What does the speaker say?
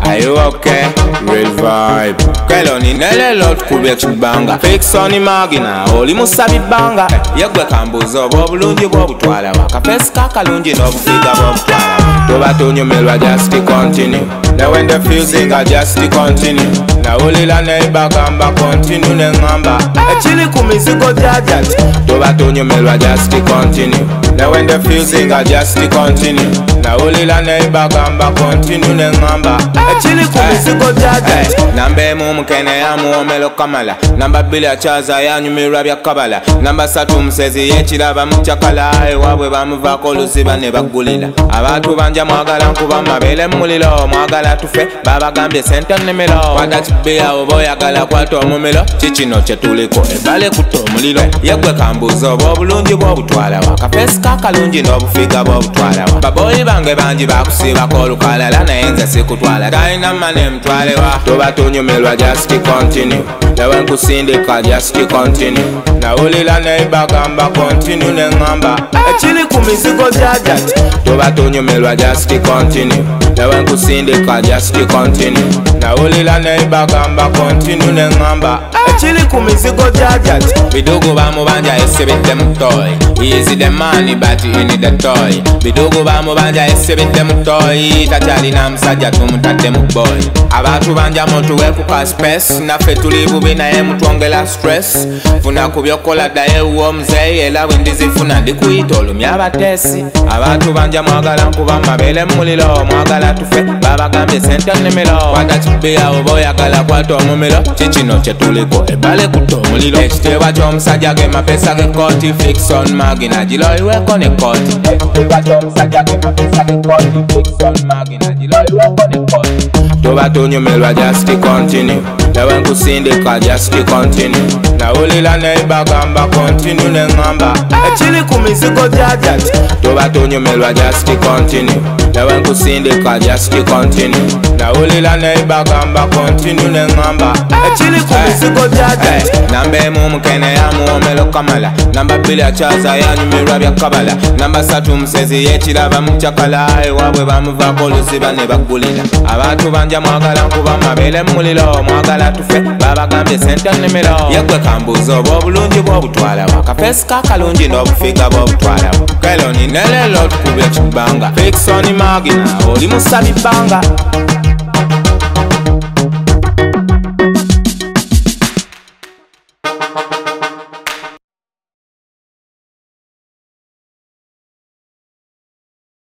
Are you okay? Real vibe. Keloni nele lot kubye chibanga. Fake Sonny Magina, oli musabi banga. Yegwe kambuzo bobulungi bobutwala wa. Kapesi kakalungi nobufiga bobutwala wa. Toba tonyumelwa just continue. Now when the fusing I just continue. Na ulila neighbor gamba continue nengamba. Echili kumizigo jajat. Toba tonyumelwa just continue. Now when the fusing I just continue. Na ulila neighbor gamba continue nengamba. Echili kumizigo jajat. Nambe mumkene ya muomelo kamala. Namba bili achaza ya nyumira bya kabala. Namba satu msezi yechilaba mchakala. Wabwe bamuvako lusiba ne bagulila. Abatu banja mwagala nkuba mabele mulilo. Mwagala tufe baba gambye sente nemelo. Watachibeya oboyagala kwato omumelo. Chichino chetuliko ebale kuto omulilo. Yegwe kambuzo bobulungi bobutwala wa. Kapesi kakalungi nobufiga bobutwala wa. Baboyi bange banji bakusiba kolukalala. Nayenze sikutwala taina mane mtwale wa. Toba tonyumelwa just continue. Lewe nkusindika just continue. Na ulila neighbor gamba continue nengamba. Echili kumizigo jajat. Toba tonyumelwa just continue. Lewe nkusindika just continue. Na ulila neighbor gamba continue nengamba. Echili kumizigo jajat. Bidugu bamubanja esibite mutoy. Easy the money but you need the toy. Bidugu bamubanja esibite mutoy. Tachali na msajja tumutate muboy. Abatu banja motu wekuka space. Nafe tulibu bina ye mutwongela stress. Funa kubyokola daye uwo mzee. Ela windizi funa dikuitolu myabatesi. Abatu banja mwagala nkuba mabele mulilo. Mwagala tufe baba gambye sente nemelo. Watachibeya oboyagala kwato omumilo. Chichino chetuliko ebale kuto omulilo. Ekitewa ky'omusajja ge mapesa ge koti. Fake Sonny Magina jiloyi weko ne koti. Ekitewa ky'omusajja ge mapesa ge koti. Fake Sonny Magina jiloyi weko ne koti. Toba tonyumelwa just continue. Lewe nkusindika just continue. Na ulila neighbor gamba continue nengamba. Echili kumizigo jajat. Toba tonyumelwa just continue. Lewe nkusindika just continue. Na ulila neighbor gamba continue nengamba. Echili kumizigo jajat. Nambe mumkene ya muomelo kamala. Namba bili achaza ya nyumira bya kabala. Namba satu msezi yechilaba mchakala. Wabwe bamuvako lusiba ne bagulila. Abatu banja mwagala nkuba mabele mulilo. Mwagala tufe baba gambye sente nemelo. Yegwe kambuzo bobulungi bobutwala wa. Kapesi kakalungi nobufiga bobutwala wa. Keloni nele lot kubye chibanga. Fake Sonny Magina oli musabi banga.